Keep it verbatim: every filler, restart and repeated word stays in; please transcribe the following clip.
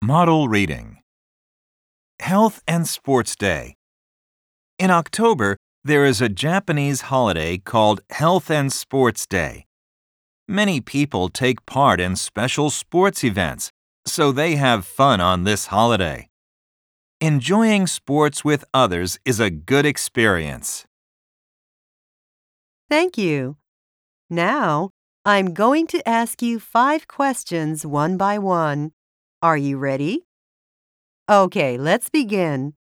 Model Reading. Health and Sports Day. In October, there is a Japanese holiday called Health and Sports Day. Many people take part in special sports events, so they have fun on this holiday. Enjoying sports with others is a good experience. Thank you. Now, I'm going to ask you five questions one by one. Are you ready? Okay, let's begin.